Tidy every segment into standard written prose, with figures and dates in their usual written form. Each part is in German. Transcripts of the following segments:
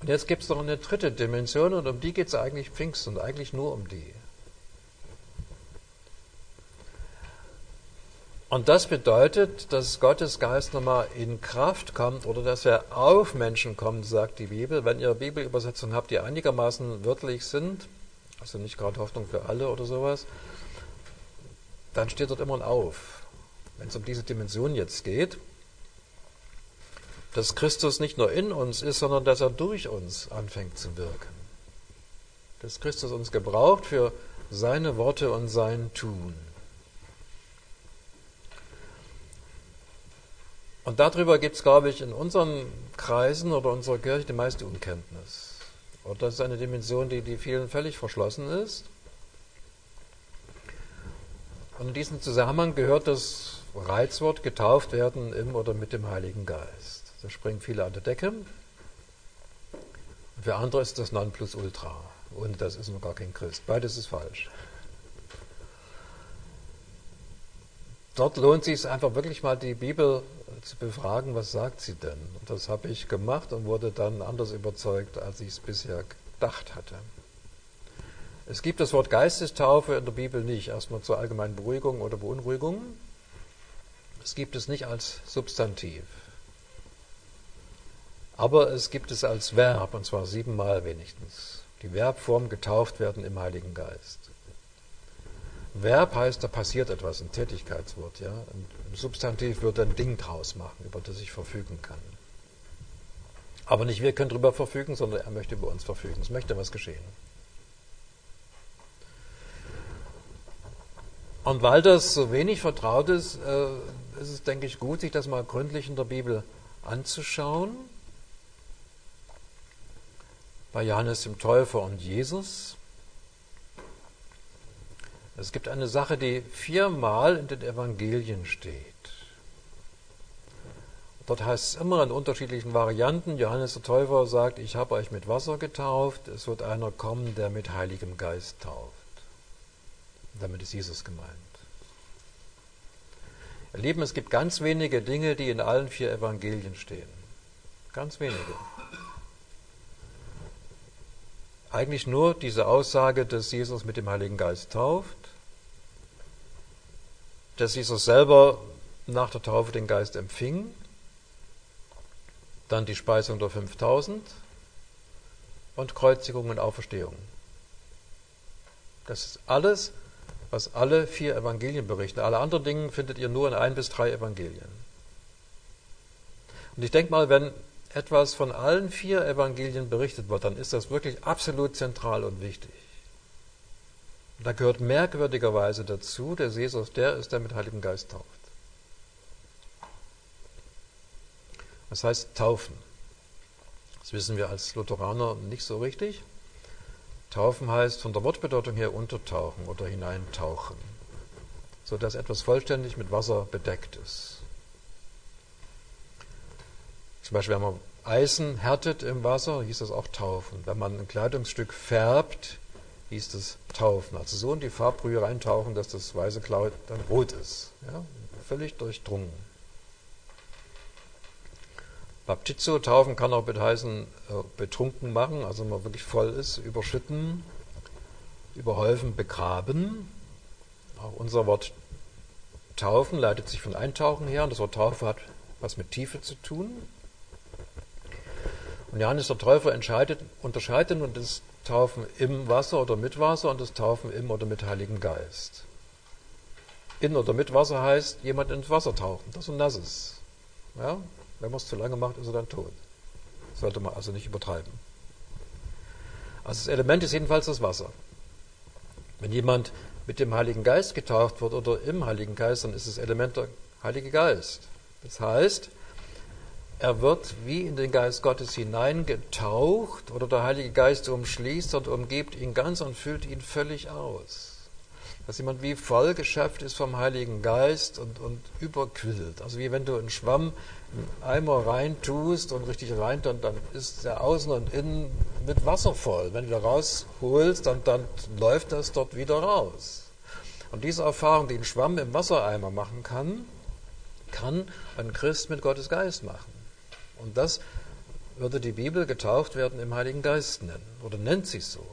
Und jetzt gibt es noch eine dritte Dimension und um die geht es eigentlich Pfingsten und eigentlich nur um die. Und das bedeutet, dass Gottes Geist nochmal in Kraft kommt oder dass er auf Menschen kommt, sagt die Bibel. Wenn ihr Bibelübersetzungen habt, die einigermaßen wörtlich sind, also nicht gerade Hoffnung für alle oder sowas, dann steht dort immer ein Auf. Wenn es um diese Dimension jetzt geht, dass Christus nicht nur in uns ist, sondern dass er durch uns anfängt zu wirken. Dass Christus uns gebraucht für seine Worte und sein Tun. Und darüber gibt es, glaube ich, in unseren Kreisen oder unserer Kirche die meiste Unkenntnis. Und das ist eine Dimension, die vielen völlig verschlossen ist. Und in diesem Zusammenhang gehört das Reizwort getauft werden im oder mit dem Heiligen Geist. Da springen viele an der Decke. Und für andere ist das Nonplusultra. Und das ist noch gar kein Christ. Beides ist falsch. Dort lohnt es sich einfach wirklich mal die Bibel zu befragen, was sagt sie denn? Und das habe ich gemacht und wurde dann anders überzeugt, als ich es bisher gedacht hatte. Es gibt das Wort Geistestaufe in der Bibel nicht, erstmal zur allgemeinen Beruhigung oder Beunruhigung. Es gibt es nicht als Substantiv. Aber es gibt es als Verb, und zwar 7-mal wenigstens. Die Verbform getauft werden im Heiligen Geist. Verb heißt, da passiert etwas, ein Tätigkeitswort. Ja? Ein Substantiv wird ein Ding draus machen, über das ich verfügen kann. Aber nicht wir können darüber verfügen, sondern er möchte über uns verfügen. Es möchte was geschehen. Und weil das so wenig vertraut ist, ist es, denke ich, gut, sich das mal gründlich in der Bibel anzuschauen. Bei Johannes dem Täufer und Jesus. Es gibt eine Sache, die 4-mal in den Evangelien steht. Dort heißt es immer in unterschiedlichen Varianten, Johannes der Täufer sagt, ich habe euch mit Wasser getauft, es wird einer kommen, der mit Heiligem Geist tauft. Damit ist Jesus gemeint. Ihr Lieben, es gibt ganz wenige Dinge, die in allen 4 Evangelien stehen. Ganz wenige. Eigentlich nur diese Aussage, dass Jesus mit dem Heiligen Geist tauft, dass Jesus selber nach der Taufe den Geist empfing, dann die Speisung der 5000 und Kreuzigung und Auferstehung. Das ist alles, was alle 4 Evangelien berichten. Alle anderen Dinge findet ihr nur in 1 bis 3 Evangelien. Und ich denke mal, wenn etwas von allen 4 Evangelien berichtet wird, dann ist das wirklich absolut zentral und wichtig. Und da gehört merkwürdigerweise dazu, dass Jesus der ist, der mit Heiligem Geist tauft. Das heißt taufen. Das wissen wir als Lutheraner nicht so richtig. Taufen heißt von der Wortbedeutung her untertauchen oder hineintauchen, sodass etwas vollständig mit Wasser bedeckt ist. Zum Beispiel, wenn man Eisen härtet im Wasser, hieß das auch taufen. Wenn man ein Kleidungsstück färbt, hieß das taufen. Also so in die Farbbrühe reintauchen, dass das weiße Kleid dann rot ist. Ja? Völlig durchdrungen. Baptizo taufen kann auch heißen betrunken machen, also wenn man wirklich voll ist, überschütten, überhäufen, begraben. Auch unser Wort taufen leitet sich von Eintauchen her und das Wort Taufe hat was mit Tiefe zu tun. Und Johannes der Täufer unterscheidet nun das Taufen im Wasser oder mit Wasser und das Taufen im oder mit Heiligem Geist. In oder mit Wasser heißt, jemand ins Wasser tauchen, das so nass ist. Ja? Wenn man es zu lange macht, ist er dann tot. Sollte man also nicht übertreiben. Also das Element ist jedenfalls das Wasser. Wenn jemand mit dem Heiligen Geist getauft wird oder im Heiligen Geist, dann ist das Element der Heilige Geist. Das heißt, er wird wie in den Geist Gottes hineingetaucht oder der Heilige Geist umschließt und umgibt ihn ganz und füllt ihn völlig aus. Dass jemand wie vollgeschöpft ist vom Heiligen Geist und überquillt. Also wie wenn du einen Schwamm in einen Eimer reintust und richtig rein, dann ist der außen und innen mit Wasser voll. Wenn du da rausholst, dann läuft das dort wieder raus. Und diese Erfahrung, die ein Schwamm im Wassereimer machen kann ein Christ mit Gottes Geist machen. Und das würde die Bibel getauft werden im Heiligen Geist nennen oder nennt sie so.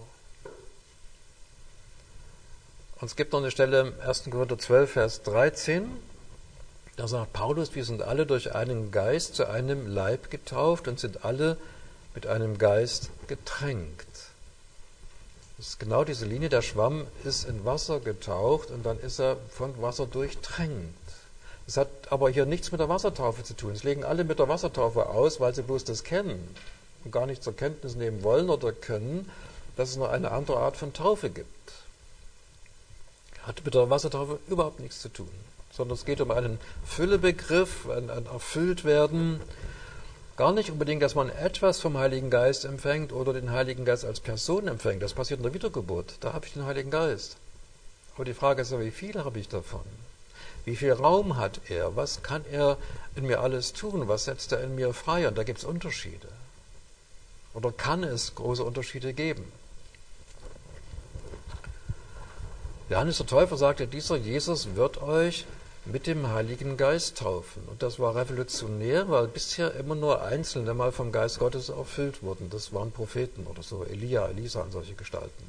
Und es gibt noch eine Stelle im 1. Korinther 12, Vers 13, da sagt Paulus, wir sind alle durch einen Geist zu einem Leib getauft und sind alle mit einem Geist getränkt. Das ist genau diese Linie, der Schwamm ist in Wasser getaucht und dann ist er von Wasser durchtränkt. Das hat aber hier nichts mit der Wassertaufe zu tun. Es legen alle mit der Wassertaufe aus, weil sie bloß das kennen und gar nicht zur Kenntnis nehmen wollen oder können, dass es noch eine andere Art von Taufe gibt. Hat mit der Wassertaufe überhaupt nichts zu tun, sondern es geht um einen Füllebegriff, ein Erfülltwerden. Gar nicht unbedingt, dass man etwas vom Heiligen Geist empfängt oder den Heiligen Geist als Person empfängt. Das passiert in der Wiedergeburt. Da habe ich den Heiligen Geist. Aber die Frage ist ja, wie viel habe ich davon? Wie viel Raum hat er? Was kann er in mir alles tun? Was setzt er in mir frei? Und da gibt es Unterschiede. Oder kann es große Unterschiede geben? Johannes der Täufer sagte, dieser Jesus wird euch mit dem Heiligen Geist taufen. Und das war revolutionär, weil bisher immer nur Einzelne mal vom Geist Gottes erfüllt wurden. Das waren Propheten oder so, Elia, Elisa und solche Gestalten.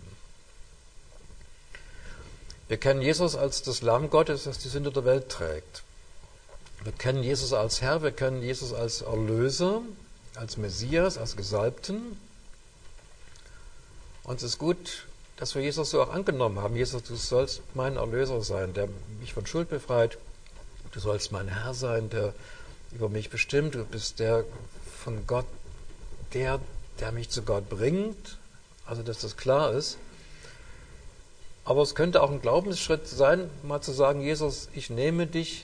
Wir kennen Jesus als das Lamm Gottes, das die Sünde der Welt trägt. Wir kennen Jesus als Herr, wir kennen Jesus als Erlöser, als Messias, als Gesalbten. Und es ist gut, dass wir Jesus so auch angenommen haben. Jesus, du sollst mein Erlöser sein, der mich von Schuld befreit. Du sollst mein Herr sein, der über mich bestimmt. Du bist der von Gott, der mich zu Gott bringt. Also, dass das klar ist. Aber es könnte auch ein Glaubensschritt sein, mal zu sagen, Jesus, ich nehme dich.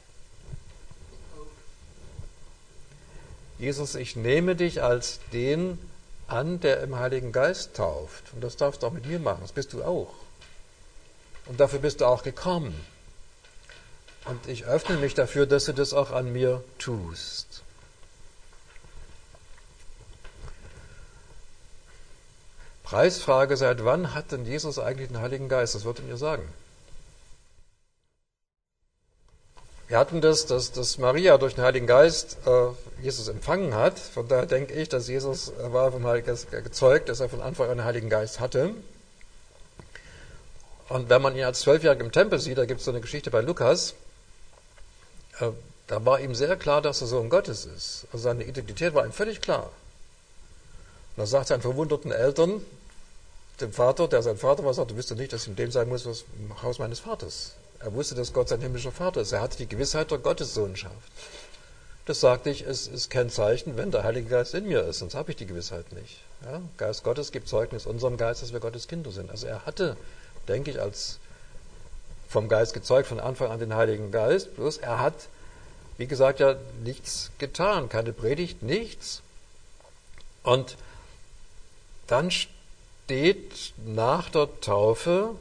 Jesus, ich nehme dich als den an, der im Heiligen Geist tauft. Und das darfst du auch mit mir machen. Das bist du auch. Und dafür bist du auch gekommen. Und ich öffne mich dafür, dass du das auch an mir tust. Preisfrage, seit wann hat denn Jesus eigentlich den Heiligen Geist? Das wird er mir sagen. Wir hatten dass Maria durch den Heiligen Geist Jesus empfangen hat. Von daher denke ich, dass Jesus war vom Heiligen Geist gezeugt, dass er von Anfang an den Heiligen Geist hatte. Und wenn man ihn als 12-Jährigen im Tempel sieht, da gibt es so eine Geschichte bei Lukas, da war ihm sehr klar, dass er Sohn Gottes ist. Also seine Identität war ihm völlig klar. Und dann sagt seinen verwunderten Eltern, dem Vater, der sein Vater war, sagt, du wüsstest nicht, dass ich in dem sein muss, was im Haus meines Vaters. Er wusste, dass Gott sein himmlischer Vater ist. Er hatte die Gewissheit der Gottessohnschaft. Das sagte ich, es ist kein Zeichen, wenn der Heilige Geist in mir ist, sonst habe ich die Gewissheit nicht. Ja? Geist Gottes gibt Zeugnis unserem Geist, dass wir Gottes Kinder sind. Also er hatte, denke ich, als vom Geist gezeugt, von Anfang an den Heiligen Geist, bloß er hat, wie gesagt, ja nichts getan, keine Predigt, nichts. Und dann steht nach der Taufe,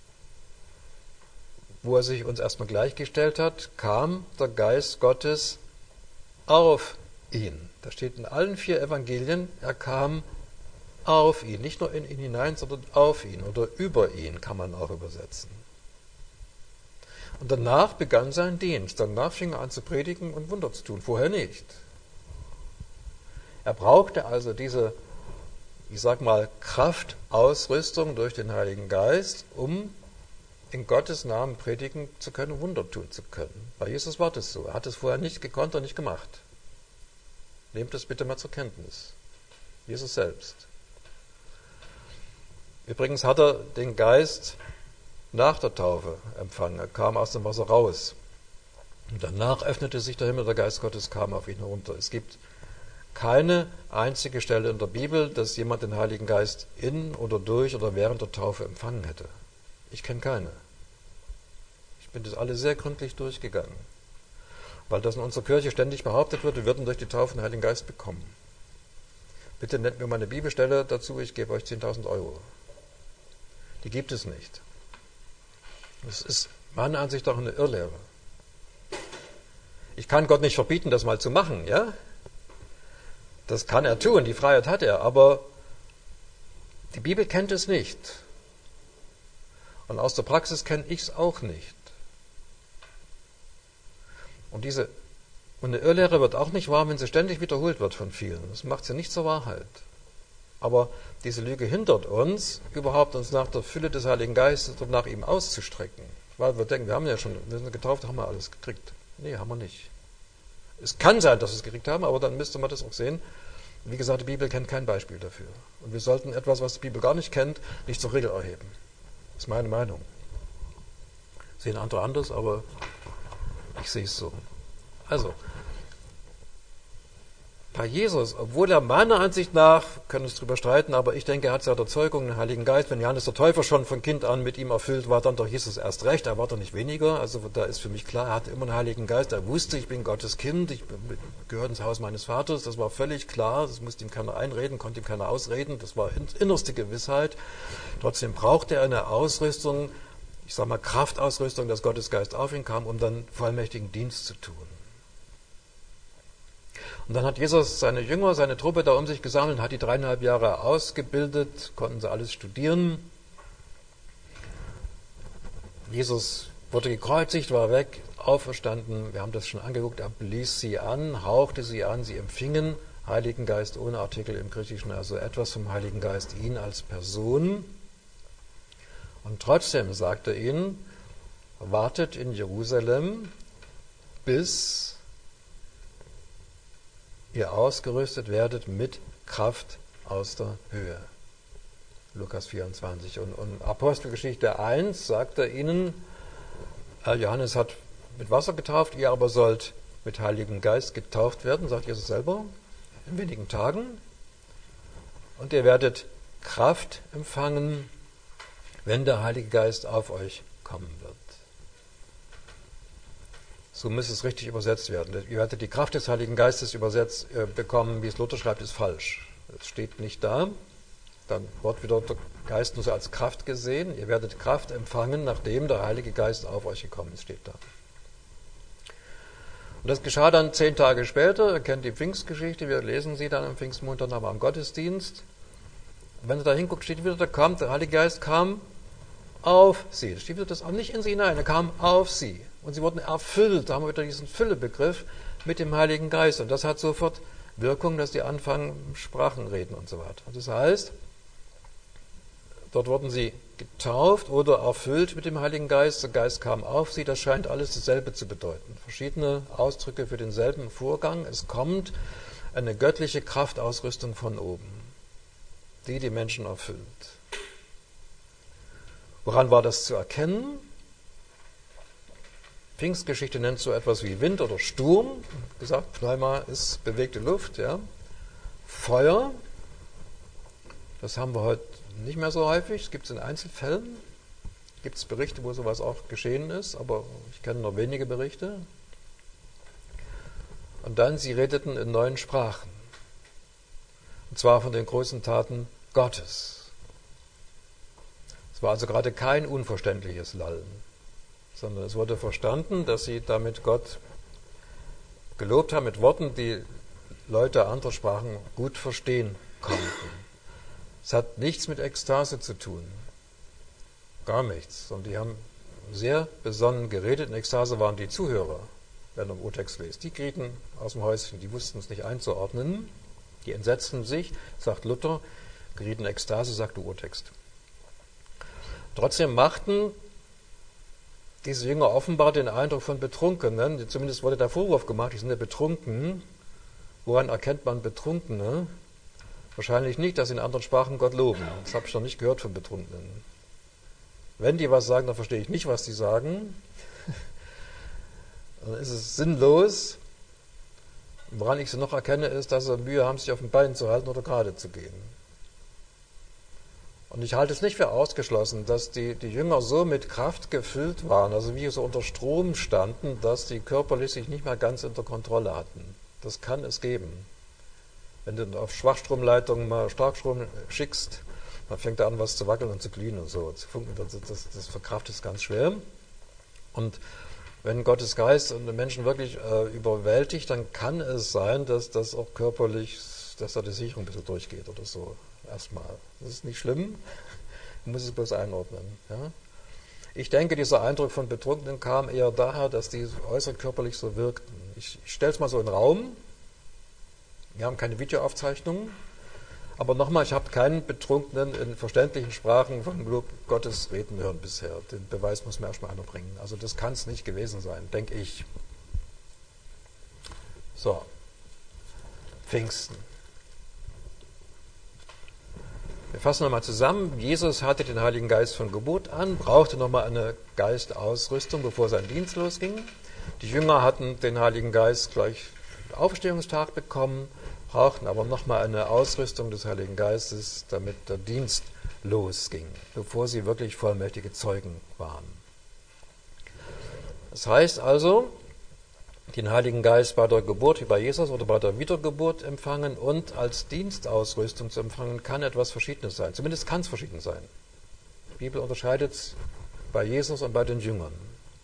wo er sich uns erstmal gleichgestellt hat, kam der Geist Gottes auf ihn. Das steht in allen 4 Evangelien, er kam auf ihn. Nicht nur in ihn hinein, sondern auf ihn oder über ihn kann man auch übersetzen. Und danach begann sein Dienst. Danach fing er an zu predigen und Wunder zu tun. Vorher nicht. Er brauchte also diese, ich sag mal, Kraftausrüstung durch den Heiligen Geist, um in Gottes Namen predigen zu können, Wunder tun zu können. Bei Jesus war das so. Er hat es vorher nicht gekonnt und nicht gemacht. Nehmt es bitte mal zur Kenntnis. Jesus selbst. Übrigens hat er den Geist nach der Taufe empfangen. Er kam aus dem Wasser raus. Und danach öffnete sich der Himmel, der Geist Gottes kam auf ihn herunter. Es gibt keine einzige Stelle in der Bibel, dass jemand den Heiligen Geist in oder durch oder während der Taufe empfangen hätte. Ich kenne keine. Ich bin das alle sehr gründlich durchgegangen. Weil das in unserer Kirche ständig behauptet wird, wir würden durch die Taufe den Heiligen Geist bekommen. Bitte nennt mir mal eine Bibelstelle dazu, ich gebe euch 10.000 Euro. Die gibt es nicht. Das ist meiner Ansicht nach eine Irrlehre. Ich kann Gott nicht verbieten, das mal zu machen, ja? Das kann er tun, die Freiheit hat er, aber die Bibel kennt es nicht. Und aus der Praxis kenne ich es auch nicht. Und diese Und eine Irrlehre wird auch nicht wahr, wenn sie ständig wiederholt wird von vielen. Das macht sie nicht zur Wahrheit. Aber diese Lüge hindert uns, überhaupt uns nach der Fülle des Heiligen Geistes und nach ihm auszustrecken. Weil wir denken, wir sind getauft, haben wir alles gekriegt. Nee, haben wir nicht. Es kann sein, dass wir es gekriegt haben, aber dann müsste man das auch sehen. Wie gesagt, die Bibel kennt kein Beispiel dafür. Und wir sollten etwas, was die Bibel gar nicht kennt, nicht zur Regel erheben. Das ist meine Meinung. Sehen andere anders, aber ich sehe es so. Also, bei Jesus, obwohl er meiner Ansicht nach, können uns darüber streiten, aber ich denke, er hat seit der Zeugung den Heiligen Geist, wenn Johannes der Täufer schon von Kind an mit ihm erfüllt war, dann doch Jesus erst recht, er war doch nicht weniger, also da ist für mich klar, er hatte immer einen Heiligen Geist, er wusste, ich bin Gottes Kind, ich gehöre ins Haus meines Vaters, das war völlig klar, das musste ihm keiner einreden, konnte ihm keiner ausreden, das war innerste Gewissheit. Trotzdem brauchte er eine Ausrüstung, ich sage mal Kraftausrüstung, dass Gottes Geist auf ihn kam, um dann vollmächtigen Dienst zu tun. Und dann hat Jesus seine Jünger, seine Truppe da um sich gesammelt, hat die 3,5 Jahre ausgebildet, konnten sie alles studieren. Jesus wurde gekreuzigt, war weg, auferstanden, wir haben das schon angeguckt, er blies sie an, hauchte sie an, sie empfingen Heiligen Geist ohne Artikel im Griechischen, also etwas vom Heiligen Geist, ihn als Person. Und trotzdem sagt er ihnen, wartet in Jerusalem, bis ihr ausgerüstet werdet mit Kraft aus der Höhe. Lukas 24. Und Apostelgeschichte 1 sagt er ihnen, Johannes hat mit Wasser getauft, ihr aber sollt mit Heiligem Geist getauft werden, sagt Jesus selber, in wenigen Tagen. Und ihr werdet Kraft empfangen, wenn der Heilige Geist auf euch kommen wird. So muss es richtig übersetzt werden. Ihr werdet die Kraft des Heiligen Geistes übersetzt bekommen, wie es Luther schreibt, ist falsch. Es steht nicht da. Dann wird wieder der Geist nur so als Kraft gesehen. Ihr werdet Kraft empfangen, nachdem der Heilige Geist auf euch gekommen ist, steht da. Und das geschah dann 10 Tage später. Ihr kennt die Pfingstgeschichte, wir lesen sie dann am Pfingstmontag am Gottesdienst. Wenn ihr da hinguckt, steht wieder, der Heilige Geist kam auf sie. Das steht wieder, das auch nicht in sie hinein, er kam auf sie. Und sie wurden erfüllt, da haben wir wieder diesen Füllebegriff mit dem Heiligen Geist. Und das hat sofort Wirkung, dass die anfangen, Sprachen reden und so weiter. Das heißt, dort wurden sie getauft oder erfüllt mit dem Heiligen Geist. Der Geist kam auf sie, das scheint alles dasselbe zu bedeuten. Verschiedene Ausdrücke für denselben Vorgang. Es kommt eine göttliche Kraftausrüstung von oben, die die Menschen erfüllt. Woran war das zu erkennen? Pfingstgeschichte nennt so etwas wie Wind oder Sturm. Gesagt, Pneuma ist bewegte Luft. Ja. Feuer, das haben wir heute nicht mehr so häufig. Es gibt es in Einzelfällen. Gibt es Berichte, wo sowas auch geschehen ist, aber ich kenne nur wenige Berichte. Und dann, sie redeten in neuen Sprachen. Und zwar von den großen Taten Gottes. Es war also gerade kein unverständliches Lallen, sondern es wurde verstanden, dass sie damit Gott gelobt haben mit Worten, die Leute anderer Sprachen gut verstehen konnten. Es hat nichts mit Ekstase zu tun, gar nichts, sondern die haben sehr besonnen geredet. In Ekstase waren die Zuhörer, wenn du im Urtext liest. Die gerieten aus dem Häuschen, die wussten es nicht einzuordnen, die entsetzten sich, sagt Luther, gerieten in Ekstase, sagt der Urtext. Trotzdem machten diese Jünger offenbar den Eindruck von Betrunkenen, zumindest wurde der Vorwurf gemacht, die sind ja betrunken. Woran erkennt man Betrunkene? Wahrscheinlich nicht, dass sie in anderen Sprachen Gott loben. Das habe ich noch nicht gehört von Betrunkenen. Wenn die was sagen, dann verstehe ich nicht, was die sagen. Dann ist es sinnlos. Woran ich sie noch erkenne, ist, dass sie Mühe haben, sich auf den Beinen zu halten oder gerade zu gehen. Und ich halte es nicht für ausgeschlossen, dass die Jünger so mit Kraft gefüllt waren, also wie so unter Strom standen, dass die körperlich sich nicht mehr ganz unter Kontrolle hatten. Das kann es geben. Wenn du auf Schwachstromleitungen mal Starkstrom schickst, dann fängt er an, was zu wackeln und zu glühen und so, zu funken. Das verkraftet es ganz schwer. Und wenn Gottes Geist und den Menschen wirklich überwältigt, dann kann es sein, dass das auch körperlich, dass da die Sicherung ein bisschen durchgeht oder so. Erstmal. Das ist nicht schlimm, man muss es bloß einordnen. Ja? Ich denke, dieser Eindruck von Betrunkenen kam eher daher, dass die äußerst körperlich so wirkten. Ich stelle es mal so in den Raum. Wir haben keine Videoaufzeichnungen. Aber nochmal, ich habe keinen Betrunkenen in verständlichen Sprachen von Lob Gottes reden hören bisher. Den Beweis muss mir erstmal einer bringen. Also das kann es nicht gewesen sein, denke ich. So, Pfingsten. Wir fassen nochmal zusammen. Jesus hatte den Heiligen Geist von Geburt an, brauchte nochmal eine Geistausrüstung, bevor sein Dienst losging. Die Jünger hatten den Heiligen Geist gleich Auferstehungstag bekommen, brauchten aber nochmal eine Ausrüstung des Heiligen Geistes, damit der Dienst losging, bevor sie wirklich vollmächtige Zeugen waren. Das heißt also, den Heiligen Geist bei der Geburt wie bei Jesus oder bei der Wiedergeburt empfangen und als Dienstausrüstung zu empfangen, kann etwas Verschiedenes sein. Zumindest kann es verschieden sein. Die Bibel unterscheidet es bei Jesus und bei den Jüngern.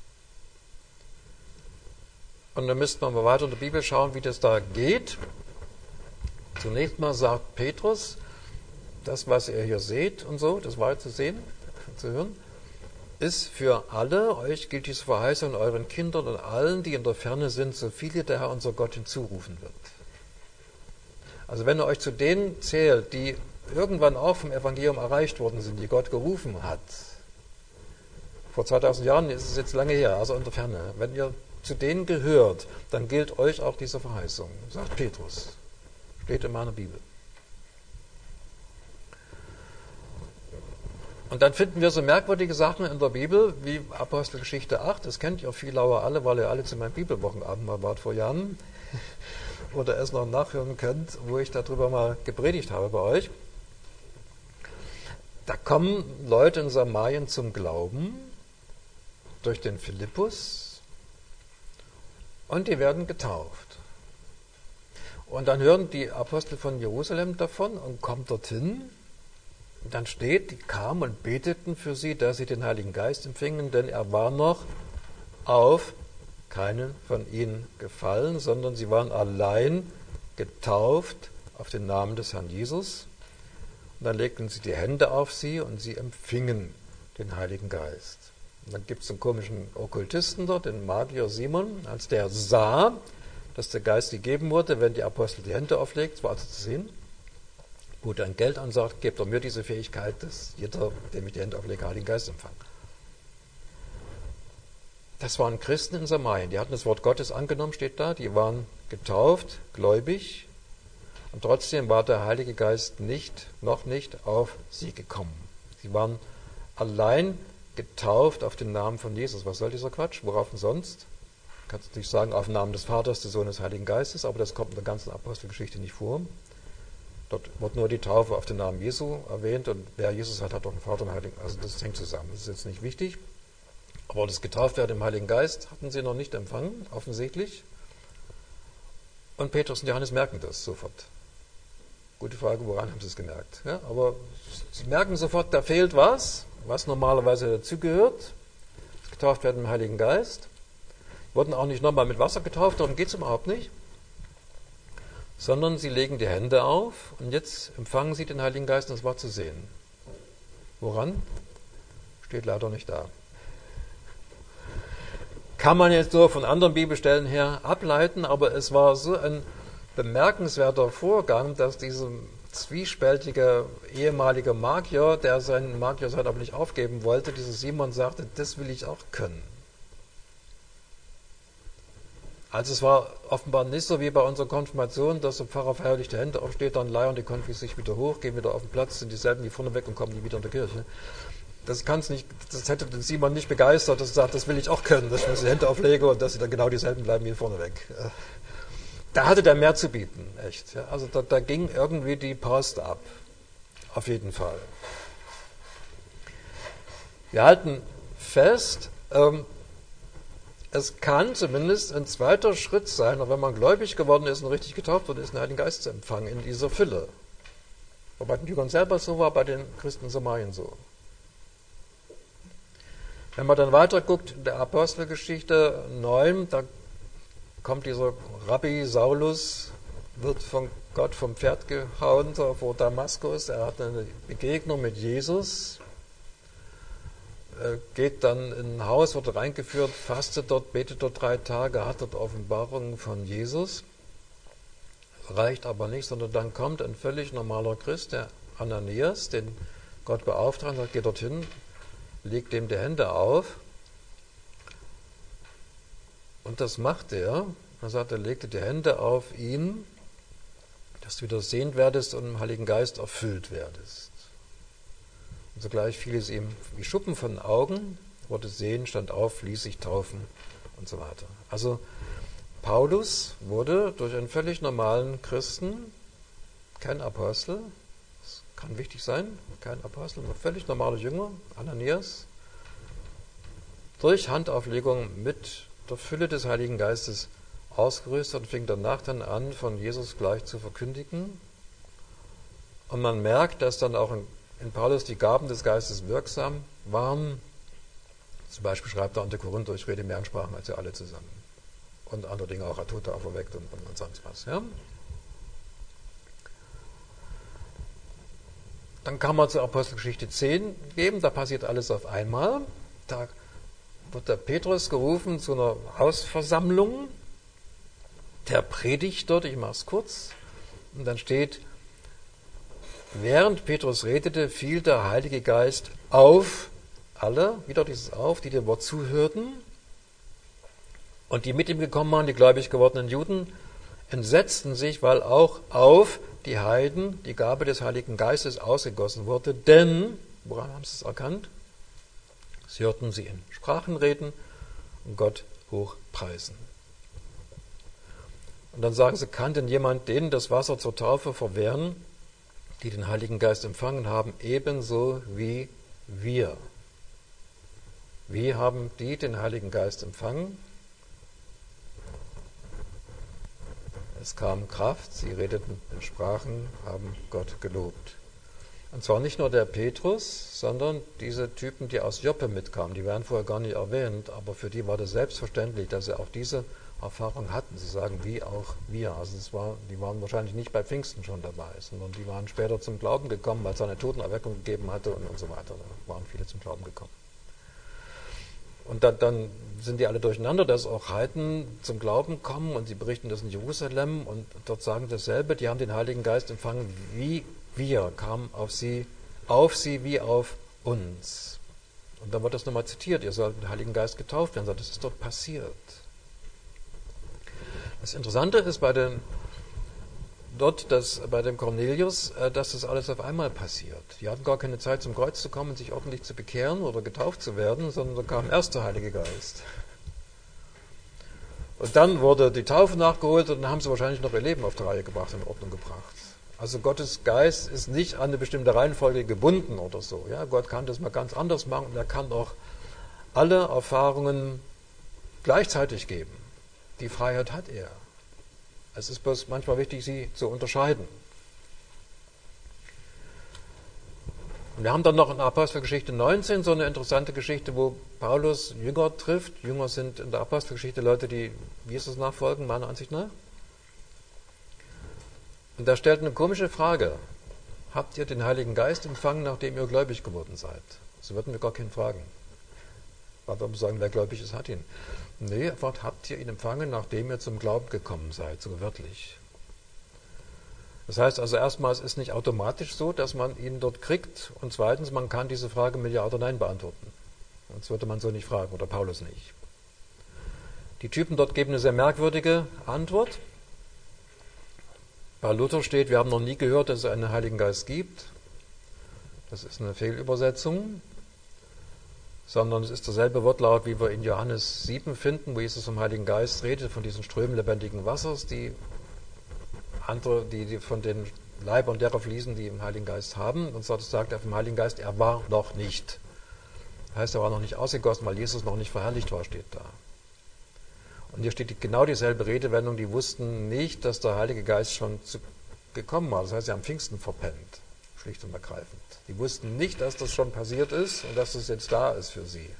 Und dann müsste man mal weiter in der Bibel schauen, wie das da geht. Zunächst mal sagt Petrus, das, was ihr hier seht und so, das war zu sehen, zu hören, ist für alle, euch gilt diese Verheißung, euren Kindern und allen, die in der Ferne sind, so viele der Herr unser Gott hinzurufen wird. Also wenn ihr euch zu denen zählt, die irgendwann auch vom Evangelium erreicht worden sind, die Gott gerufen hat, vor 2000 Jahren ist es jetzt lange her, also in der Ferne, wenn ihr zu denen gehört, dann gilt euch auch diese Verheißung, sagt Petrus. Steht in meiner Bibel. Und dann finden wir so merkwürdige Sachen in der Bibel, wie Apostelgeschichte 8, das kennt ihr vieler alle, weil ihr alle zu meinem Bibelwochenabend mal wart vor Jahren, oder es noch nachhören könnt, wo ich darüber mal gepredigt habe bei euch. Da kommen Leute in Samarien zum Glauben, durch den Philippus, und die werden getauft. Und dann hören die Apostel von Jerusalem davon und kommen dorthin. Und dann steht, die kamen und beteten für sie, dass sie den Heiligen Geist empfingen, denn er war noch auf keinen von ihnen gefallen, sondern sie waren allein getauft auf den Namen des Herrn Jesus. Und dann legten sie die Hände auf sie und sie empfingen den Heiligen Geist. Und dann gibt es einen komischen Okkultisten dort, den Magier Simon, als der sah, dass der Geist gegeben wurde, wenn die Apostel die Hände auflegt, das war also zu sehen, bot ein Geld an und sagt, gebt doch mir diese Fähigkeit, dass jeder, dem ich die Hände auflege, Heiligen Geist empfangen. Das waren Christen in Samarien, die hatten das Wort Gottes angenommen, steht da, die waren getauft, gläubig, und trotzdem war der Heilige Geist noch nicht auf sie gekommen. Sie waren allein getauft auf den Namen von Jesus. Was soll dieser Quatsch? Worauf denn sonst? Kannst du nicht sagen, auf den Namen des Vaters, des Sohnes, des Heiligen Geistes, aber das kommt in der ganzen Apostelgeschichte nicht vor. Dort wird nur die Taufe auf den Namen Jesu erwähnt und wer Jesus hat, hat auch einen Vater und Heiligen. Also das hängt zusammen, das ist jetzt nicht wichtig. Aber das Getauftwerden im Heiligen Geist hatten sie noch nicht empfangen, offensichtlich. Und Petrus und Johannes merken das sofort. Gute Frage, woran haben sie es gemerkt? Ja, aber sie merken sofort, da fehlt was normalerweise dazugehört. Das Getauftwerden im Heiligen Geist. Wurden auch nicht nochmal mit Wasser getauft, darum geht es überhaupt nicht. Sondern sie legen die Hände auf und jetzt empfangen sie den Heiligen Geist und das war zu sehen. Woran? Steht leider nicht da. Kann man jetzt so von anderen Bibelstellen her ableiten, aber es war so ein bemerkenswerter Vorgang, dass dieser zwiespältige ehemalige Magier, der seinen Magiersein aber nicht aufgeben wollte, dieser Simon sagte, das will ich auch können. Also es war offenbar nicht so wie bei unserer Konfirmation, dass der Pfarrer feierlich die Hände aufsteht, dann leiern die Konfis sich wieder hoch, gehen wieder auf den Platz, sind dieselben wie vorne weg und kommen nie wieder in der Kirche. Das hätte den Simon nicht begeistert, dass er sagt, das will ich auch können, dass ich mir die Hände auflege und dass sie dann genau dieselben bleiben wie vorne weg. Da hatte der mehr zu bieten, echt. Also da ging irgendwie die Post ab. Auf jeden Fall. Wir halten fest, es kann zumindest ein zweiter Schritt sein, auch wenn man gläubig geworden ist und richtig getauft wurde, ist den Heiligen Geist zu empfangen in dieser Fülle. War bei den Jüngern selber so, war bei den Christen in Samarien so. Wenn man dann weiter guckt, in der Apostelgeschichte 9, da kommt dieser Rabbi Saulus, wird von Gott vom Pferd gehauen vor Damaskus. Er hat eine Begegnung mit Jesus. geht dann in ein Haus, wird reingeführt, fastet dort, betet dort 3 Tage, hat dort Offenbarungen von Jesus. Reicht aber nicht, sondern dann kommt ein völlig normaler Christ, der Ananias, den Gott beauftragt hat, geht dorthin, legt dem die Hände auf. Und das macht er. Er sagt, er legte die Hände auf ihn, dass du wieder sehend werdest und im Heiligen Geist erfüllt werdest. Und sogleich fiel es ihm wie Schuppen von den Augen, wurde sehen, stand auf, ließ sich taufen und so weiter. Also Paulus wurde durch einen völlig normalen Christen, kein Apostel, das kann wichtig sein, kein Apostel, ein völlig normaler Jünger, Ananias, durch Handauflegung mit der Fülle des Heiligen Geistes ausgerüstet und fing danach dann an, von Jesus gleich zu verkündigen. Und man merkt, dass dann auch in Paulus die Gaben des Geistes wirksam waren. Zum Beispiel schreibt er an die Korinther, ich rede mehr in Sprachen als ihr alle zusammen. Und andere Dinge auch, Tote auferweckt und sonst was. Ja? Dann kann man zur Apostelgeschichte 10 geben, da passiert alles auf einmal. Da wird der Petrus gerufen zu einer Hausversammlung. Der predigt dort, ich mache es kurz. Und dann steht, während Petrus redete, fiel der Heilige Geist auf alle, wieder dieses auf, die dem Wort zuhörten. Und die mit ihm gekommen waren, die gläubig gewordenen Juden, entsetzten sich, weil auch auf die Heiden die Gabe des Heiligen Geistes ausgegossen wurde. Denn, woran haben sie es erkannt? Sie hörten sie in Sprachen reden und Gott hoch preisen. Und dann sagen sie, kann denn jemand denen das Wasser zur Taufe verwehren, die den Heiligen Geist empfangen haben, ebenso wie wir? Wie haben die den Heiligen Geist empfangen? Es kam Kraft, sie redeten in Sprachen, haben Gott gelobt. Und zwar nicht nur der Petrus, sondern diese Typen, die aus Joppe mitkamen, die werden vorher gar nicht erwähnt, aber für die war das selbstverständlich, dass sie auch diese Erfahrung hatten. Sie sagen, wie auch wir. Also die waren wahrscheinlich nicht bei Pfingsten schon dabei, sondern die waren später zum Glauben gekommen, weil es eine Totenerweckung gegeben hatte und so weiter. Da waren viele zum Glauben gekommen. Und dann sind die alle durcheinander, dass auch Heiden zum Glauben kommen und sie berichten das in Jerusalem und dort sagen dasselbe, die haben den Heiligen Geist empfangen wie wir, kam auf sie wie auf uns. Und dann wird das nochmal zitiert, ihr sollt mit dem Heiligen Geist getauft werden, das ist dort passiert. Das Interessante ist bei dem Cornelius, dass das alles auf einmal passiert. Die hatten gar keine Zeit zum Kreuz zu kommen, sich ordentlich zu bekehren oder getauft zu werden, sondern da kam erst der Heilige Geist. Und dann wurde die Taufe nachgeholt und dann haben sie wahrscheinlich noch ihr Leben auf die Reihe gebracht, in Ordnung gebracht. Also Gottes Geist ist nicht an eine bestimmte Reihenfolge gebunden oder so. Ja, Gott kann das mal ganz anders machen und er kann auch alle Erfahrungen gleichzeitig geben. Die Freiheit hat er. Es ist bloß manchmal wichtig, sie zu unterscheiden. Und wir haben dann noch in Apostelgeschichte 19 so eine interessante Geschichte, wo Paulus Jünger trifft. Jünger sind in der Apostelgeschichte Leute, die Jesus nachfolgen, meiner Ansicht nach. Und da stellt eine komische Frage. Habt ihr den Heiligen Geist empfangen, nachdem ihr gläubig geworden seid? So würden wir gar keinen fragen. Weil wir sagen, wer gläubig ist, hat ihn. Nee, einfach habt ihr ihn empfangen, nachdem ihr zum Glauben gekommen seid, so wörtlich. Das heißt also erstmal, es ist nicht automatisch so, dass man ihn dort kriegt und zweitens, man kann diese Frage mit Ja oder Nein beantworten. Sonst würde man so nicht fragen, oder Paulus nicht. Die Typen dort geben eine sehr merkwürdige Antwort. Bei Luther steht, wir haben noch nie gehört, dass es einen Heiligen Geist gibt. Das ist eine Fehlübersetzung. Sondern es ist derselbe Wortlaut, wie wir in Johannes 7 finden, wo Jesus vom Heiligen Geist redet, von diesen Strömen lebendigen Wassers, die von den Leibern derer fließen, die im Heiligen Geist haben. Und so sagt er vom Heiligen Geist, er war noch nicht. Das heißt, er war noch nicht ausgegossen, weil Jesus noch nicht verherrlicht war, steht da. Und hier steht genau dieselbe Redewendung, die wussten nicht, dass der Heilige Geist schon gekommen war. Das heißt, sie haben Pfingsten verpennt, schlicht und ergreifend. Die wussten nicht, dass das schon passiert ist und dass das jetzt da ist für sie.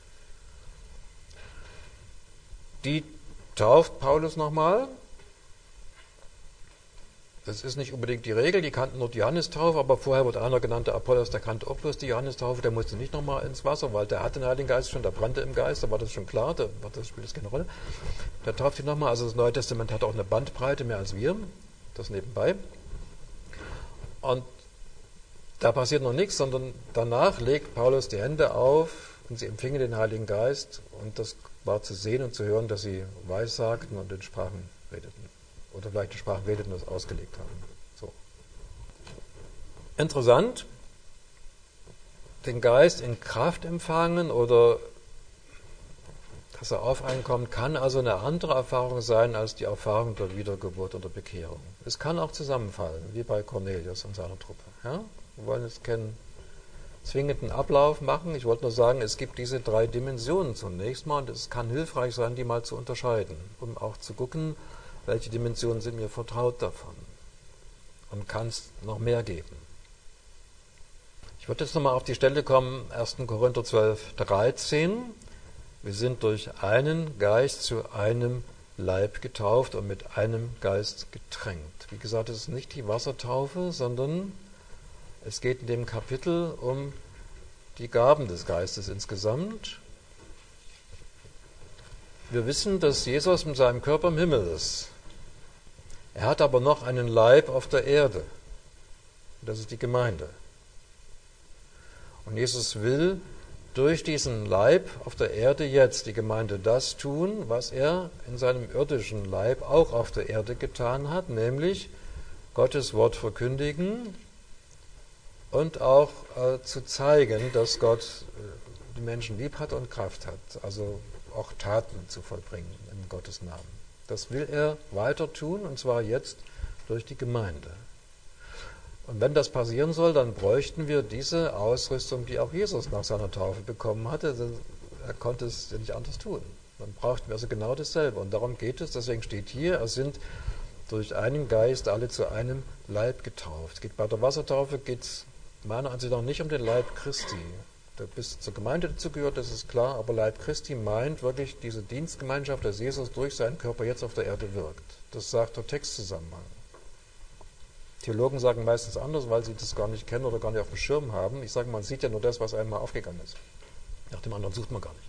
Die tauft Paulus nochmal. Das ist nicht unbedingt die Regel, die kannten nur die Johannistaufe, aber vorher wird einer genannt, der Apollos, der kannte auch bloß die Johannistaufe, der musste nicht nochmal ins Wasser, weil der hatte den Heiligen Geist schon, der brannte im Geist, da war das schon klar, das spielt das keine Rolle. Der tauft ihn nochmal, also das Neue Testament hat auch eine Bandbreite, mehr als wir, das nebenbei. Und da passiert noch nichts, sondern danach legt Paulus die Hände auf und sie empfingen den Heiligen Geist und das war zu sehen und zu hören, dass sie weissagten und in Sprachen redeten. Oder vielleicht die Sprachen redeten und das ausgelegt haben. So. Interessant, den Geist in Kraft empfangen oder dass er auf einen kommt, kann also eine andere Erfahrung sein als die Erfahrung der Wiedergeburt oder Bekehrung. Es kann auch zusammenfallen, wie bei Cornelius und seiner Truppe. Ja? Wir wollen jetzt keinen zwingenden Ablauf machen. Ich wollte nur sagen, es gibt diese 3 Dimensionen zunächst mal und es kann hilfreich sein, die mal zu unterscheiden, um auch zu gucken, welche Dimensionen sind mir vertraut davon und kann es noch mehr geben. Ich würde jetzt nochmal auf die Stelle kommen, 1. Korinther 12, 13. Wir sind durch einen Geist zu einem Leib getauft und mit einem Geist getränkt. Wie gesagt, es ist nicht die Wassertaufe, sondern es geht in dem Kapitel um die Gaben des Geistes insgesamt. Wir wissen, dass Jesus mit seinem Körper im Himmel ist. Er hat aber noch einen Leib auf der Erde. Das ist die Gemeinde. Und Jesus will durch diesen Leib auf der Erde jetzt die Gemeinde das tun, was er in seinem irdischen Leib auch auf der Erde getan hat, nämlich Gottes Wort verkündigen und auch zu zeigen, dass Gott die Menschen lieb hat und Kraft hat, also auch Taten zu vollbringen in Gottes Namen. Das will er weiter tun, und zwar jetzt durch die Gemeinde. Und wenn das passieren soll, dann bräuchten wir diese Ausrüstung, die auch Jesus nach seiner Taufe bekommen hatte. Er konnte es ja nicht anders tun. Dann brauchten wir also genau dasselbe. Und darum geht es, deswegen steht hier, es sind durch einen Geist alle zu einem Leib getauft. Bei der Wassertaufe geht es meiner Ansicht nach nicht um den Leib Christi. Der bis zur Gemeinde dazu gehört, das ist klar, aber Leib Christi meint wirklich diese Dienstgemeinschaft, dass Jesus durch seinen Körper jetzt auf der Erde wirkt. Das sagt der Textzusammenhang. Theologen sagen meistens anders, weil sie das gar nicht kennen oder gar nicht auf dem Schirm haben. Ich sage, man sieht ja nur das, was einmal aufgegangen ist. Nach dem anderen sucht man gar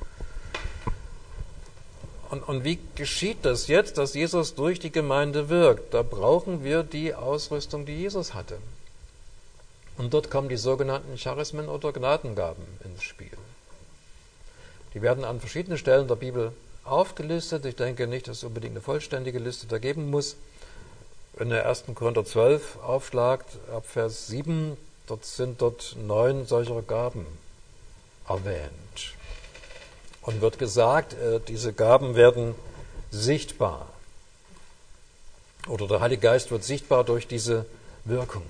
nicht. Und wie geschieht das jetzt, dass Jesus durch die Gemeinde wirkt? Da brauchen wir die Ausrüstung, die Jesus hatte. Und dort kommen die sogenannten Charismen oder Gnadengaben ins Spiel. Die werden an verschiedenen Stellen der Bibel aufgelistet. Ich denke nicht, dass es unbedingt eine vollständige Liste da geben muss. Wenn ihr 1. Korinther 12 aufschlagt, ab Vers 7, sind dort 9 solcher Gaben erwähnt. Und wird gesagt, diese Gaben werden sichtbar. Oder der Heilige Geist wird sichtbar durch diese Wirkungen.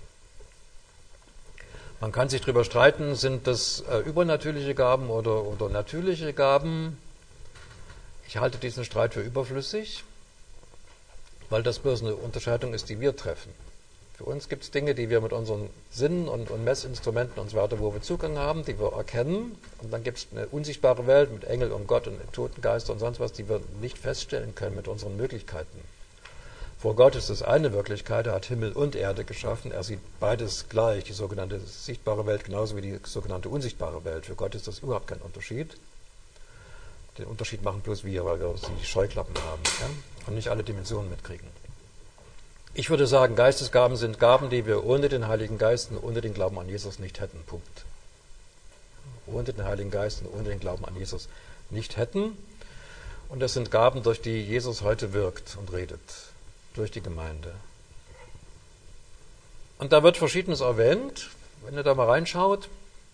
Man kann sich darüber streiten, sind das übernatürliche Gaben oder natürliche Gaben. Ich halte diesen Streit für überflüssig, weil das bloß eine Unterscheidung ist, die wir treffen. Für uns gibt es Dinge, die wir mit unseren Sinnen und Messinstrumenten und so weiter, wo wir Zugang haben, die wir erkennen. Und dann gibt es eine unsichtbare Welt mit Engel und Gott und Totengeister und sonst was, die wir nicht feststellen können mit unseren Möglichkeiten. Vor Gott ist es eine Wirklichkeit, er hat Himmel und Erde geschaffen, er sieht beides gleich, die sogenannte sichtbare Welt genauso wie die sogenannte unsichtbare Welt. Für Gott ist das überhaupt kein Unterschied. Den Unterschied machen bloß wir, weil wir die Scheuklappen haben, ja? Und nicht alle Dimensionen mitkriegen. Ich würde sagen, Geistesgaben sind Gaben, die wir ohne den Heiligen Geist und ohne den Glauben an Jesus nicht hätten. Punkt. Ohne den Heiligen Geist und ohne den Glauben an Jesus nicht hätten. Und das sind Gaben, durch die Jesus heute wirkt und redet. Durch die Gemeinde. Und da wird Verschiedenes erwähnt, wenn ihr da mal reinschaut.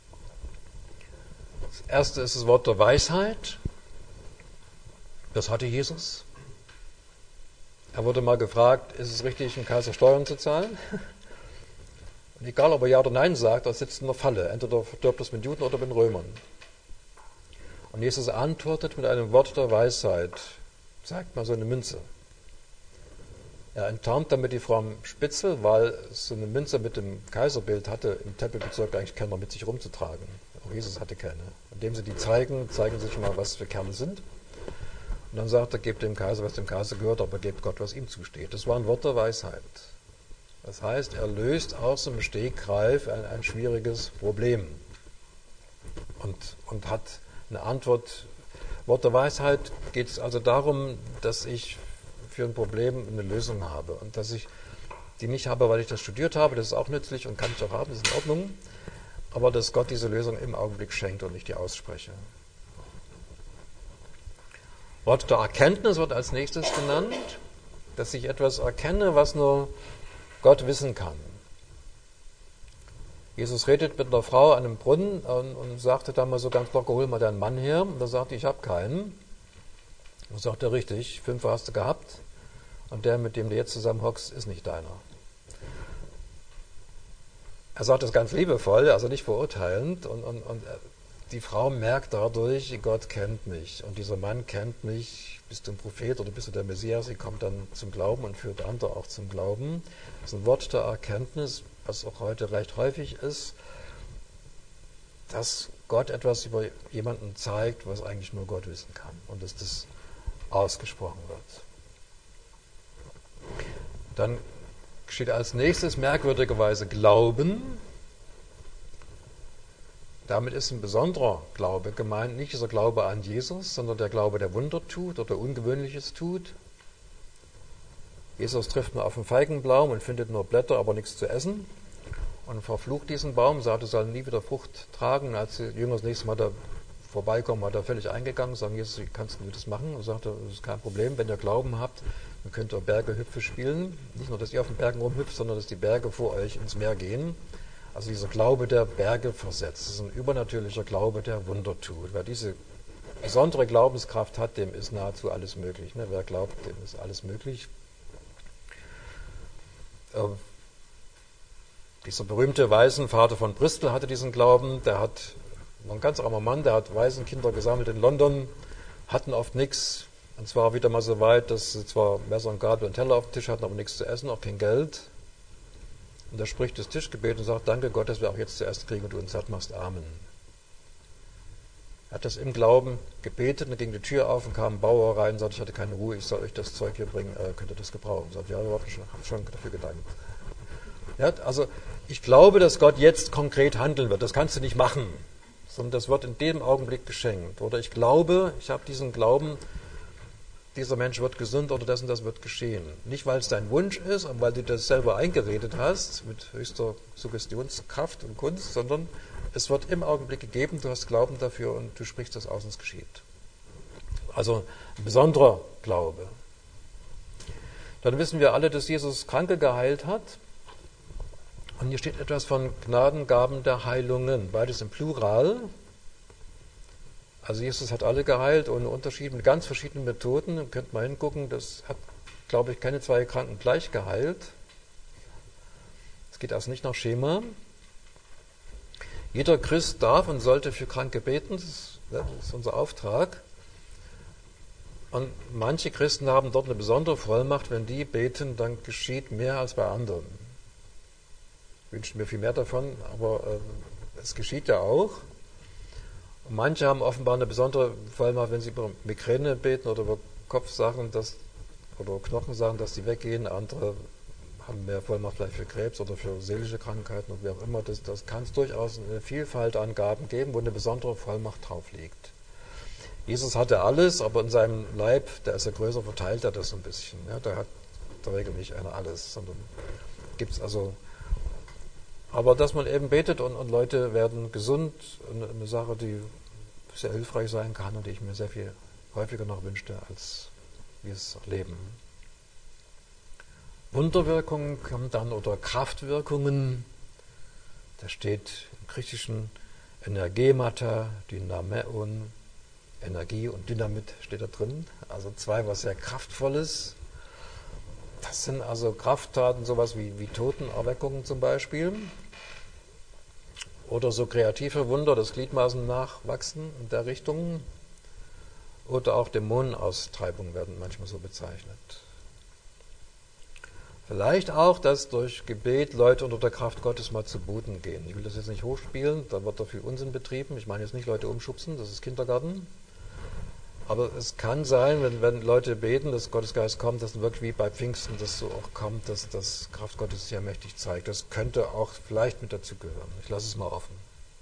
Das erste ist das Wort der Weisheit. Das hatte Jesus. Er wurde mal gefragt, ist es richtig, einen Kaiser Steuern zu zahlen? Und egal, ob er Ja oder Nein sagt, er sitzt in der Falle. Entweder verdirbt es mit Juden oder mit Römern. Und Jesus antwortet mit einem Wort der Weisheit. Zeigt mal so eine Münze. Er enttarnt damit die Frau Spitzel, weil so eine Münze mit dem Kaiserbild hatte im Tempelbezirk eigentlich keiner mit sich rumzutragen. Auch Jesus hatte keine. Indem sie die zeigen, zeigen sie schon mal, was für Kerle sind. Und dann sagt er, gebt dem Kaiser, was dem Kaiser gehört, aber gebt Gott, was ihm zusteht. Das war ein Wort der Weisheit. Das heißt, er löst aus dem Stegreif ein schwieriges Problem und hat eine Antwort. Wort der Weisheit geht es also darum, dass ich für ein Problem eine Lösung habe und dass ich die nicht habe, weil ich das studiert habe, das ist auch nützlich und kann ich auch haben, das ist in Ordnung, aber dass Gott diese Lösung im Augenblick schenkt und ich die ausspreche. Wort der Erkenntnis wird als nächstes genannt, dass ich etwas erkenne, was nur Gott wissen kann. Jesus redet mit einer Frau an einem Brunnen und sagte dann mal so ganz locker, hol mal deinen Mann her. Und da sagte ich habe keinen. Und sagt er, richtig, 5 hast du gehabt und der, mit dem du jetzt zusammen hockst, ist nicht deiner. Er sagt das ganz liebevoll, also nicht verurteilend und die Frau merkt dadurch, Gott kennt mich und dieser Mann kennt mich, bist du ein Prophet oder bist du der Messias, sie kommt dann zum Glauben und führt andere auch zum Glauben. Das ist ein Wort der Erkenntnis, was auch heute recht häufig ist, dass Gott etwas über jemanden zeigt, was eigentlich nur Gott wissen kann und dass das ausgesprochen wird. Dann steht als nächstes merkwürdigerweise Glauben. Damit ist ein besonderer Glaube gemeint, nicht dieser Glaube an Jesus, sondern der Glaube, der Wunder tut oder Ungewöhnliches tut. Jesus trifft nur auf einen Feigenbaum und findet nur Blätter, aber nichts zu essen und verflucht diesen Baum, sagt, er soll nie wieder Frucht tragen. Und als die Jünger das nächste Mal da vorbeikommen, hat er völlig eingegangen, sagen, Jesus, wie kannst du das machen? Und sagt er, das ist kein Problem, wenn ihr Glauben habt, dann könnt ihr Berge-Hüpfe spielen. Nicht nur, dass ihr auf den Bergen rumhüpft, sondern dass die Berge vor euch ins Meer gehen. Also dieser Glaube, der Berge versetzt, das ist ein übernatürlicher Glaube, der Wunder tut. Wer diese besondere Glaubenskraft hat, dem ist nahezu alles möglich. Ne? Wer glaubt, dem ist alles möglich. Dieser berühmte Waisenvater von Bristol hatte diesen Glauben, der hat, ein ganz armer Mann, der hat Waisenkinder gesammelt in London, hatten oft nichts, und zwar wieder mal so weit, dass sie zwar Messer und Gabel und Teller auf dem Tisch hatten, aber nichts zu essen, auch kein Geld. Und er spricht das Tischgebet und sagt, danke Gott, dass wir auch jetzt zu essen kriegen und du uns satt machst, Amen. Er hat das im Glauben gebetet, und dann ging die Tür auf und kam ein Bauer rein und sagte, ich hatte keine Ruhe, ich soll euch das Zeug hier bringen, könnt ihr das gebrauchen? Und sagt, ja, wir haben schon dafür gedankt. Ja, also ich glaube, dass Gott jetzt konkret handeln wird, das kannst du nicht machen, sondern das wird in dem Augenblick geschenkt. Oder ich glaube, ich habe diesen Glauben, dieser Mensch wird gesund oder das und das wird geschehen. Nicht, weil es dein Wunsch ist und weil du das selber eingeredet hast, mit höchster Suggestionskraft und Kunst, sondern es wird im Augenblick gegeben, du hast Glauben dafür und du sprichst das aus und es geschieht. Also ein besonderer Glaube. Dann wissen wir alle, dass Jesus Kranke geheilt hat. Und hier steht etwas von Gnadengaben der Heilungen, beides im Plural. Also Jesus hat alle geheilt ohne Unterschied mit ganz verschiedenen Methoden. Ihr könnt mal hingucken, das hat, glaube ich, keine 2 Kranken gleich geheilt. Es geht also nicht nach Schema. Jeder Christ darf und sollte für Kranke beten, das ist unser Auftrag. Und manche Christen haben dort eine besondere Vollmacht, wenn die beten, dann geschieht mehr als bei anderen. Ich wünsche mir viel mehr davon, aber es geschieht ja auch. Und manche haben offenbar eine besondere Vollmacht, wenn sie über Migräne beten oder über Kopfsachen oder Knochensachen, dass die weggehen. Andere haben mehr Vollmacht vielleicht für Krebs oder für seelische Krankheiten oder wie auch immer. Das kann es durchaus eine Vielfalt an Gaben geben, wo eine besondere Vollmacht drauf liegt. Jesus hatte alles, aber in seinem Leib, der ist ja größer, verteilt er das so ein bisschen. Ja, da hat in der Regel nicht einer alles, sondern gibt es also. Aber dass man eben betet und Leute werden gesund, eine Sache, die sehr hilfreich sein kann und die ich mir sehr viel häufiger noch wünschte, als wir es erleben. Wunderwirkungen kommen dann oder Kraftwirkungen. Da steht im Griechischen Energemata, Dynameon, Energie und Dynamit steht da drin. Also 2 was sehr Kraftvolles. Das sind also Krafttaten, sowas wie Totenerweckungen zum Beispiel. Oder so kreative Wunder, dass Gliedmaßen nachwachsen in der Richtung. Oder auch Dämonenaustreibungen werden manchmal so bezeichnet. Vielleicht auch, dass durch Gebet Leute unter der Kraft Gottes mal zu Boden gehen. Ich will das jetzt nicht hochspielen, da wird doch viel Unsinn betrieben. Ich meine jetzt nicht Leute umschubsen, das ist Kindergarten. Aber es kann sein, wenn Leute beten, dass Gottes Geist kommt, dass wirklich wie bei Pfingsten das so auch kommt, dass das Kraft Gottes sehr mächtig zeigt. Das könnte auch vielleicht mit dazu gehören. Ich lasse es mal offen.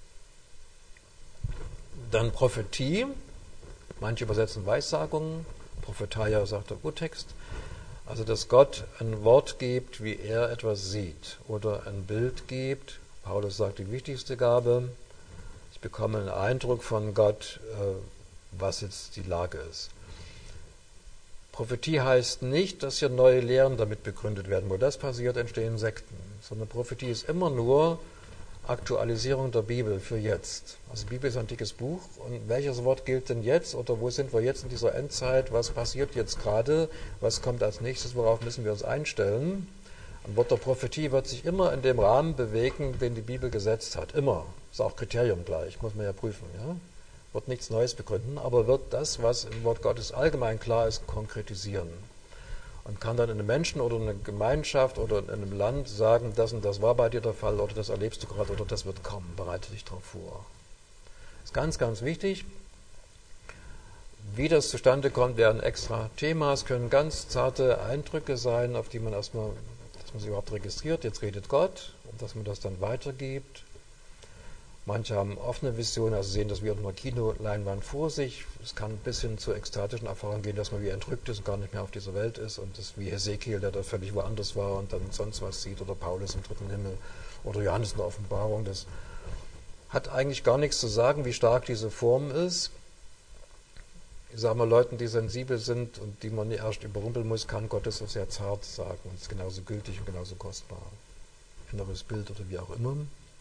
Dann Prophetie. Manche übersetzen Weissagung. Prophetia sagt der Urtext. Also, dass Gott ein Wort gibt, wie er etwas sieht. Oder ein Bild gibt. Paulus sagt, die wichtigste Gabe. Ich bekomme einen Eindruck von Gott, was jetzt die Lage ist. Prophetie heißt nicht, dass hier neue Lehren damit begründet werden. Wo das passiert, entstehen Sekten. Sondern Prophetie ist immer nur Aktualisierung der Bibel für jetzt. Also die Bibel ist ein dickes Buch. Und welches Wort gilt denn jetzt? Oder wo sind wir jetzt in dieser Endzeit? Was passiert jetzt gerade? Was kommt als nächstes? Worauf müssen wir uns einstellen? Ein Wort der Prophetie wird sich immer in dem Rahmen bewegen, den die Bibel gesetzt hat. Immer. Ist auch Kriterium gleich. Muss man ja prüfen. Ja? Wird nichts Neues begründen, aber wird das, was im Wort Gottes allgemein klar ist, konkretisieren. Und kann dann einem Menschen oder einer Gemeinschaft oder in einem Land sagen, das und das war bei dir der Fall oder das erlebst du gerade oder das wird kommen, bereite dich darauf vor. Das ist ganz, ganz wichtig. Wie das zustande kommt, wäre ein extra Thema. Es können ganz zarte Eindrücke sein, auf die man erstmal, dass man sie überhaupt registriert, jetzt redet Gott, und dass man das dann weitergibt. Manche haben offene Visionen, also sehen das wie auf einer Kinoleinwand vor sich. Es kann bis hin zur ekstatischen Erfahrung gehen, dass man wie entrückt ist und gar nicht mehr auf dieser Welt ist. Und das wie Hesekiel, der da völlig woanders war und dann sonst was sieht, oder Paulus im dritten Himmel, oder Johannes in der Offenbarung. Das hat eigentlich gar nichts zu sagen, wie stark diese Form ist. Ich sage mal, Leuten, die sensibel sind und die man nicht erst überrumpeln muss, kann Gott das auch sehr zart sagen. Und es ist genauso gültig und genauso kostbar. Inneres Bild oder wie auch immer.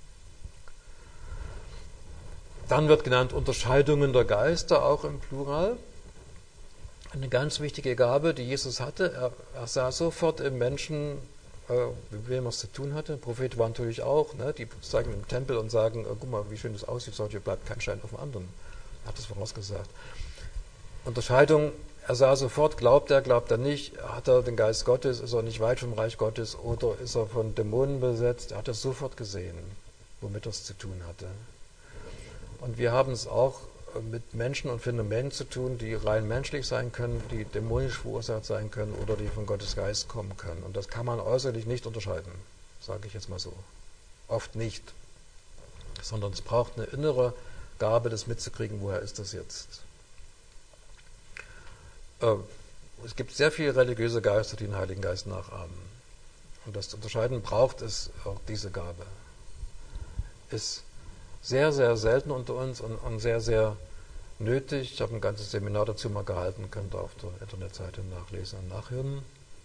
Dann wird genannt Unterscheidungen der Geister, auch im Plural. Eine ganz wichtige Gabe, die Jesus hatte. Er sah sofort im Menschen, mit wem er es zu tun hatte. Propheten waren natürlich auch, ne? Die zeigen im Tempel und sagen, guck mal, wie schön das aussieht, sagt, hier bleibt kein Stein auf dem anderen. Er hat das vorausgesagt. Unterscheidung, er sah sofort, glaubt er nicht, hat er den Geist Gottes, ist er nicht weit vom Reich Gottes oder ist er von Dämonen besetzt. Er hat das sofort gesehen, womit er es zu tun hatte. Und wir haben es auch mit Menschen und Phänomenen zu tun, die rein menschlich sein können, die dämonisch verursacht sein können oder die von Gottes Geist kommen können. Und das kann man äußerlich nicht unterscheiden, sage ich jetzt mal so. Oft nicht. Sondern es braucht eine innere Gabe, das mitzukriegen, woher ist das jetzt. Es gibt sehr viele religiöse Geister, die den Heiligen Geist nachahmen. Und das zu unterscheiden braucht es auch diese Gabe. Ist sehr, sehr selten unter uns und sehr, sehr nötig. Ich habe ein ganzes Seminar dazu mal gehalten, könnt ihr auf der Internetseite nachlesen und nachhören.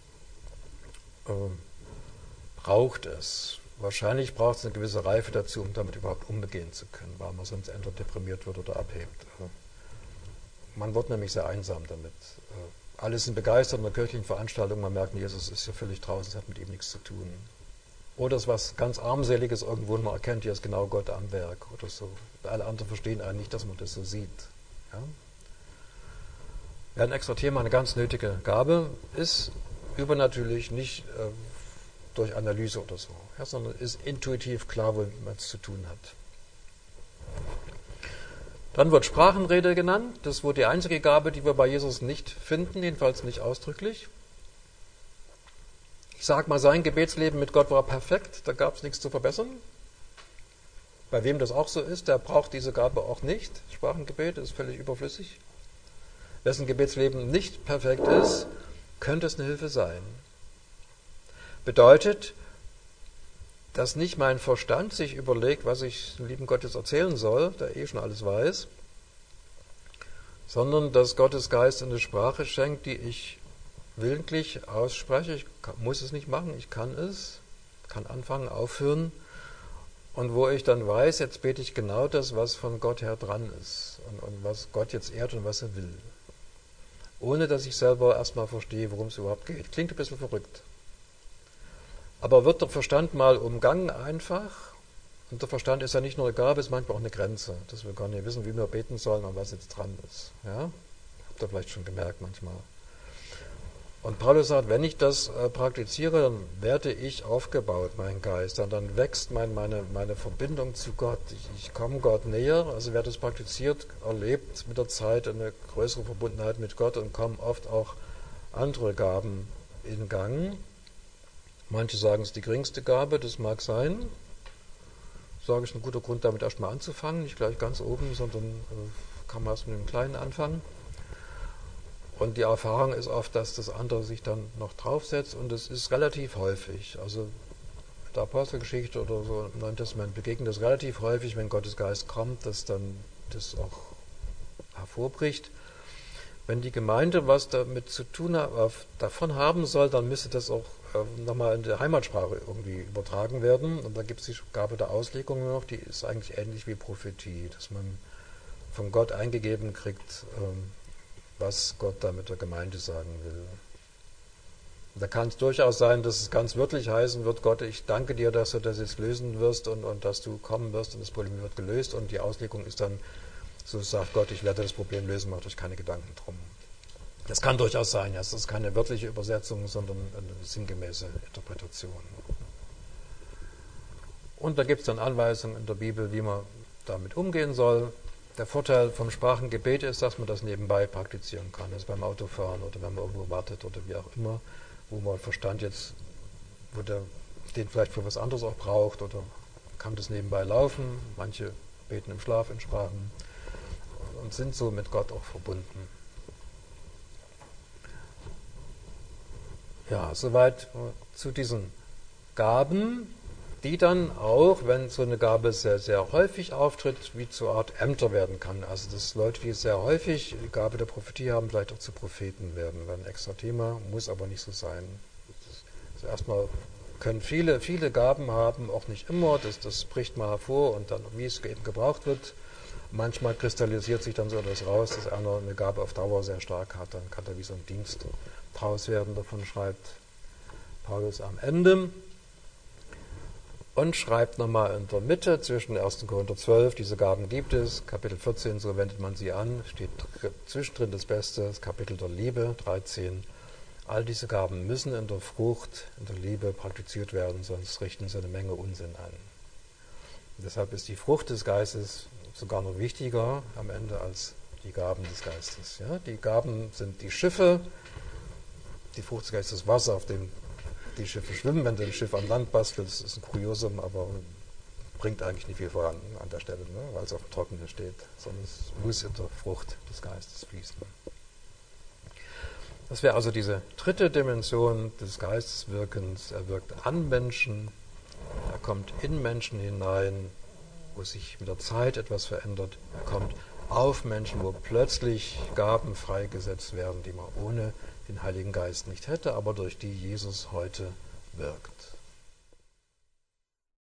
Braucht es. Wahrscheinlich braucht es eine gewisse Reife dazu, um damit überhaupt umgehen zu können, weil man sonst entweder deprimiert wird oder abhebt. Man wird nämlich sehr einsam damit. Alle sind begeistert in der kirchlichen Veranstaltung, man merkt, Jesus ist ja völlig draußen, es hat mit ihm nichts zu tun. Oder es ist was ganz Armseliges irgendwo, und man erkennt, hier ist genau Gott am Werk oder so. Alle anderen verstehen eigentlich nicht, dass man das so sieht. Ja? Wäre ein extra Thema, eine ganz nötige Gabe, ist übernatürlich, nicht durch Analyse oder so, ja, sondern ist intuitiv klar, womit man es zu tun hat. Dann wird Sprachenrede genannt. Das ist wohl die einzige Gabe, die wir bei Jesus nicht finden, jedenfalls nicht ausdrücklich. Ich sage mal, sein Gebetsleben mit Gott war perfekt, da gab es nichts zu verbessern. Bei wem das auch so ist, der braucht diese Gabe auch nicht. Sprachengebet ist völlig überflüssig. Wessen Gebetsleben nicht perfekt ist, könnte es eine Hilfe sein. Bedeutet, dass nicht mein Verstand sich überlegt, was ich dem lieben Gott jetzt erzählen soll, der eh schon alles weiß, sondern dass Gottes Geist eine Sprache schenkt, die ich willentlich ausspreche. Ich muss es nicht machen, ich kann es, kann anfangen, aufhören, und wo ich dann weiß, jetzt bete ich genau das, was von Gott her dran ist und was Gott jetzt ehrt und was er will. Ohne dass ich selber erstmal verstehe, worum es überhaupt geht. Klingt ein bisschen verrückt. Aber wird der Verstand mal umgangen einfach? Und der Verstand ist ja nicht nur eine Gabe, ist manchmal auch eine Grenze, dass wir gar nicht wissen, wie wir beten sollen und was jetzt dran ist. Ja? Habt ihr vielleicht schon gemerkt manchmal. Und Paulus sagt, wenn ich das praktiziere, dann werde ich aufgebaut, mein Geist. Und dann wächst meine Verbindung zu Gott. Ich komme Gott näher. Also wer das praktiziert, erlebt mit der Zeit eine größere Verbundenheit mit Gott und kommen oft auch andere Gaben in Gang. Manche sagen, es ist die geringste Gabe, das mag sein. Sage ich, ein guter Grund, damit erstmal anzufangen. Nicht gleich ganz oben, sondern kann man erst mit dem Kleinen anfangen. Und die Erfahrung ist oft, dass das andere sich dann noch draufsetzt und es ist relativ häufig. Also in der Apostelgeschichte oder so im Neuen Testament begegnet es relativ häufig, wenn Gottes Geist kommt, dass dann das auch hervorbricht. Wenn die Gemeinde was damit zu tun davon haben soll, dann müsste das auch nochmal in der Heimatsprache irgendwie übertragen werden. Und da gibt es die Gabe der Auslegung noch, die ist eigentlich ähnlich wie Prophetie, dass man von Gott eingegeben kriegt, was Gott da mit der Gemeinde sagen will. Und da kann es durchaus sein, dass es ganz wörtlich heißen wird, Gott, ich danke dir, dass du das jetzt lösen wirst und dass du kommen wirst und das Problem wird gelöst. Und die Auslegung ist dann, so sagt Gott, ich werde das Problem lösen, macht euch keine Gedanken drum. Das kann durchaus sein, ja. Das ist keine wörtliche Übersetzung, sondern eine sinngemäße Interpretation. Und da gibt es dann Anweisungen in der Bibel, wie man damit umgehen soll. Der Vorteil vom Sprachengebet ist, dass man das nebenbei praktizieren kann. Also beim Autofahren oder wenn man irgendwo wartet oder wie auch immer, wo man Verstand jetzt, den vielleicht für was anderes auch braucht oder kann das nebenbei laufen. Manche beten im Schlaf in Sprachen und sind so mit Gott auch verbunden. Ja, soweit zu diesen Gaben, die dann auch, wenn so eine Gabe sehr, sehr häufig auftritt, wie zu Art Ämter werden kann. Also dass Leute, die sehr häufig die Gabe der Prophetie haben, vielleicht auch zu Propheten werden. Das ist ein extra Thema, muss aber nicht so sein. Also erstmal können viele Gaben haben, auch nicht immer, das bricht mal hervor und dann, wie es eben gebraucht wird. Manchmal kristallisiert sich dann so etwas raus, dass einer eine Gabe auf Dauer sehr stark hat, dann kann da wie so ein Dienst draus werden, davon schreibt Paulus am Ende. Und schreibt nochmal in der Mitte zwischen 1. Korinther 12, diese Gaben gibt es, Kapitel 14, so wendet man sie an, steht zwischendrin das Beste, das Kapitel der Liebe, 13. All diese Gaben müssen in der Frucht, in der Liebe praktiziert werden, sonst richten sie eine Menge Unsinn an. Und deshalb ist die Frucht des Geistes sogar noch wichtiger am Ende als die Gaben des Geistes. Ja? Die Gaben sind die Schiffe, die Frucht des Geistes ist Wasser, auf dem die Schiffe schwimmen. Wenn du ein Schiff an Land bastelst, das ist ein Kuriosum, aber bringt eigentlich nicht viel voran an der Stelle, ne? Weil es auf dem Trockenen steht, sondern es muss in der Frucht des Geistes fließen. Das wäre also diese dritte Dimension des Geisteswirkens. Er wirkt an Menschen, er kommt in Menschen hinein, wo sich mit der Zeit etwas verändert. Er kommt auf Menschen, wo plötzlich Gaben freigesetzt werden, die man ohne den Heiligen Geist nicht hätte, aber durch die Jesus heute wirkt.